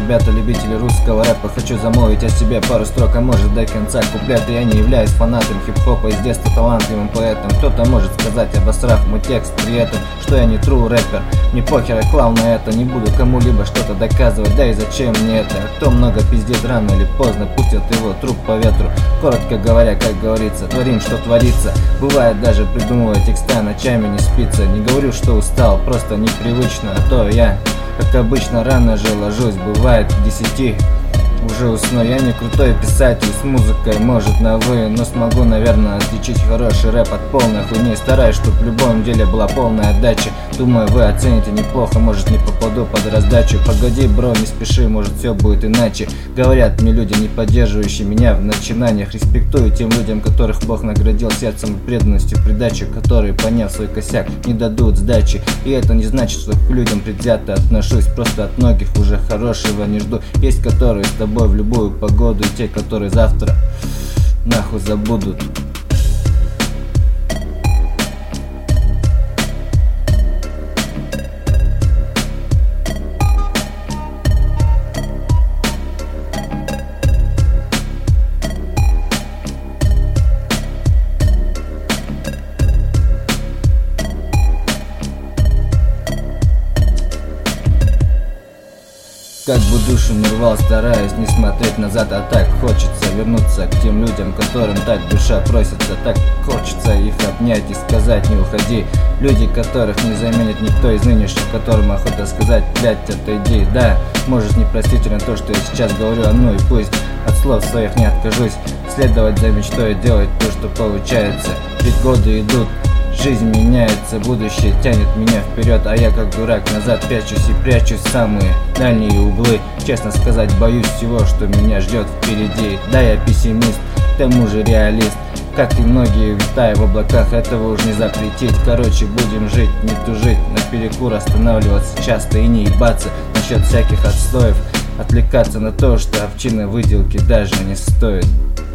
ребята, любители русского рэпа, хочу замолвить о себе пару строк, а может до конца куплета. Я не являюсь фанатом хип-хопа, из детства талантливым поэтом. Кто-то может сказать, обосрав мой текст при этом, что я не true рэпер. Мне похер, я клал на это, не буду кому-либо что-то доказывать, да и зачем мне это? Кто много пиздит, рано или поздно пустят его труп по ветру. Коротко говоря, как говорится, творим, что творится. Бывает даже придумывая текста, ночами не спится. Не говорю, что устал, просто непривычно, а то я, как обычно, рано же ложусь, бывает к 10 уже усну. Я не крутой писатель с музыкой, может на вы, но смогу, наверное, отличить хороший рэп от полной хуйни. Стараюсь, чтоб в любом деле была полная отдача. Думаю, вы оцените неплохо, может не попаду под раздачу. Погоди, бро, не спеши, может все будет иначе. Говорят мне люди, не поддерживающие меня в начинаниях. Респектую тем людям, которых Бог наградил сердцем и преданностью придачи, которые, поняв свой косяк, не дадут сдачи. И это не значит, что к людям предвзято отношусь, просто от многих уже хорошего не жду. Есть которые с тобой в любую погоду, и те, которые завтра нахуй забудут. Как бы душу не рвал, стараюсь не смотреть назад, а так хочется вернуться к тем людям, которым так душа просится. Так хочется их обнять и сказать: не уходи. Люди, которых не заменит никто из нынешних, которым охота сказать: блять, отойди. Да, может непростительно то, что я сейчас говорю, а ну и пусть. От слов своих не откажусь, следовать за мечтой, делать то, что получается. Ведь годы идут, жизнь меняется, будущее тянет меня вперед, а я как дурак назад пячусь и прячусь в самые дальние углы. Честно сказать, боюсь всего, что меня ждет впереди. Да, я пессимист, к тому же реалист. Как и многие, витая в облаках, этого уж не запретить. Короче, будем жить, не тужить, наперекур останавливаться часто и не ебаться насчет всяких отстоев, отвлекаться на то, что овчины выделки даже не стоит.